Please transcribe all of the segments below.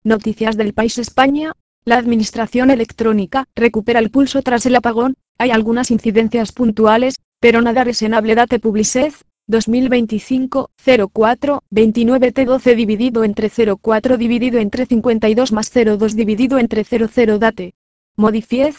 Noticias del País España. La Administración Electrónica recupera el pulso tras el apagón. Hay algunas incidencias puntuales, pero nada reseñable. Date Publicez, 2025, 04, 29 T12 dividido entre 04 dividido entre 52 más 02 dividido entre 00 Date. Modifiez,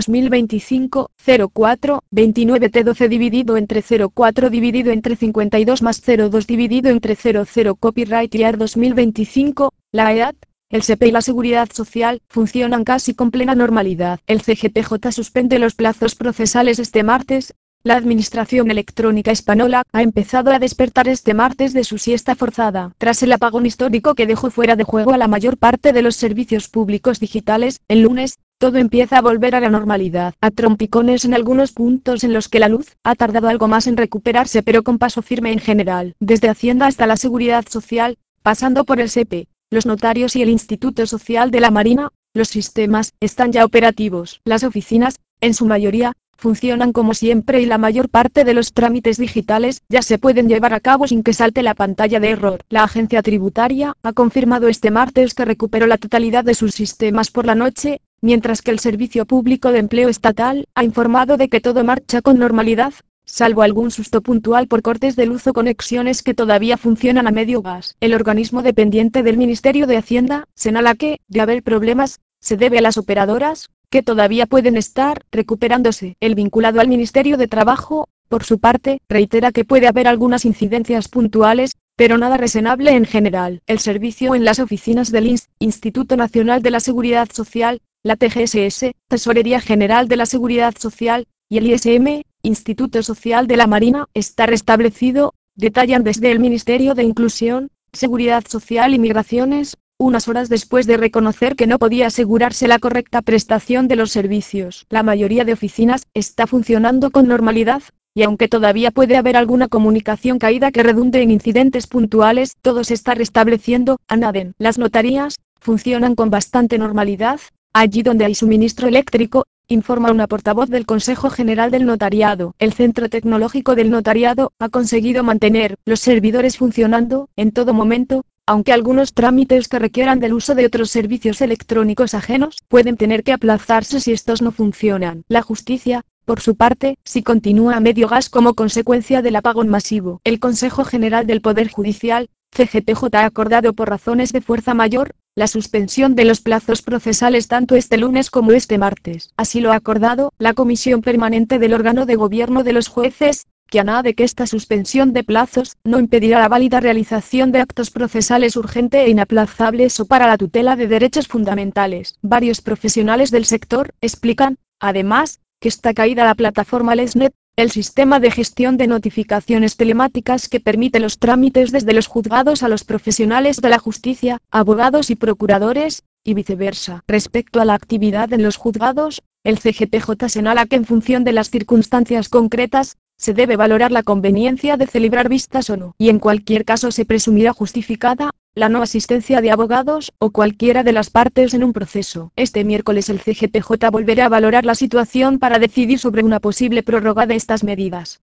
2025, 04, 29 T12 dividido entre 04 dividido entre 52 más 02 dividido entre 00 Copyright Year 2025, la EAT, el SEPE y la Seguridad Social funcionan casi con plena normalidad. El CGPJ suspende los plazos procesales este martes. La Administración Electrónica Española ha empezado a despertar este martes de su siesta forzada. Tras el apagón histórico que dejó fuera de juego a la mayor parte de los servicios públicos digitales, el lunes, todo empieza a volver a la normalidad. A trompicones en algunos puntos en los que la luz ha tardado algo más en recuperarse, pero con paso firme en general. Desde Hacienda hasta la Seguridad Social, pasando por el SEPE, los notarios y el Instituto Social de la Marina, los sistemas están ya operativos. Las oficinas, en su mayoría, funcionan como siempre y la mayor parte de los trámites digitales ya se pueden llevar a cabo sin que salte la pantalla de error. La agencia tributaria ha confirmado este martes que recuperó la totalidad de sus sistemas por la noche, mientras que el Servicio Público de Empleo Estatal ha informado de que todo marcha con normalidad, salvo algún susto puntual por cortes de luz o conexiones que todavía funcionan a medio gas. El organismo dependiente del Ministerio de Hacienda señala que, de haber problemas, se debe a las operadoras, que todavía pueden estar recuperándose. El vinculado al Ministerio de Trabajo, por su parte, reitera que puede haber algunas incidencias puntuales, pero nada reseñable en general. El servicio en las oficinas del Instituto Nacional de la Seguridad Social, la TGSS, Tesorería General de la Seguridad Social, y el ISM, Instituto Social de la Marina, está restablecido, detallan desde el Ministerio de Inclusión, Seguridad Social y Migraciones, unas horas después de reconocer que no podía asegurarse la correcta prestación de los servicios. La mayoría de oficinas está funcionando con normalidad, y aunque todavía puede haber alguna comunicación caída que redunde en incidentes puntuales, todo se está restableciendo, añaden. Las notarías funcionan con bastante normalidad, allí donde hay suministro eléctrico, informa una portavoz del Consejo General del Notariado. El Centro Tecnológico del Notariado ha conseguido mantener los servidores funcionando en todo momento, aunque algunos trámites que requieran del uso de otros servicios electrónicos ajenos pueden tener que aplazarse si estos no funcionan. La justicia, por su parte, sí continúa a medio gas como consecuencia del apagón masivo. El Consejo General del Poder Judicial, CGPJ, ha acordado por razones de fuerza mayor la suspensión de los plazos procesales tanto este lunes como este martes. Así lo ha acordado la Comisión Permanente del órgano de gobierno de los jueces, que añade que esta suspensión de plazos no impedirá la válida realización de actos procesales urgentes e inaplazables o para la tutela de derechos fundamentales. Varios profesionales del sector explican, además, que está caída la plataforma LESNET, el sistema de gestión de notificaciones telemáticas que permite los trámites desde los juzgados a los profesionales de la justicia, abogados y procuradores, y viceversa. Respecto a la actividad en los juzgados, el CGPJ señala que en función de las circunstancias concretas, se debe valorar la conveniencia de celebrar vistas o no, y en cualquier caso se presumirá justificada la no asistencia de abogados o cualquiera de las partes en un proceso. Este miércoles el CGPJ volverá a valorar la situación para decidir sobre una posible prórroga de estas medidas.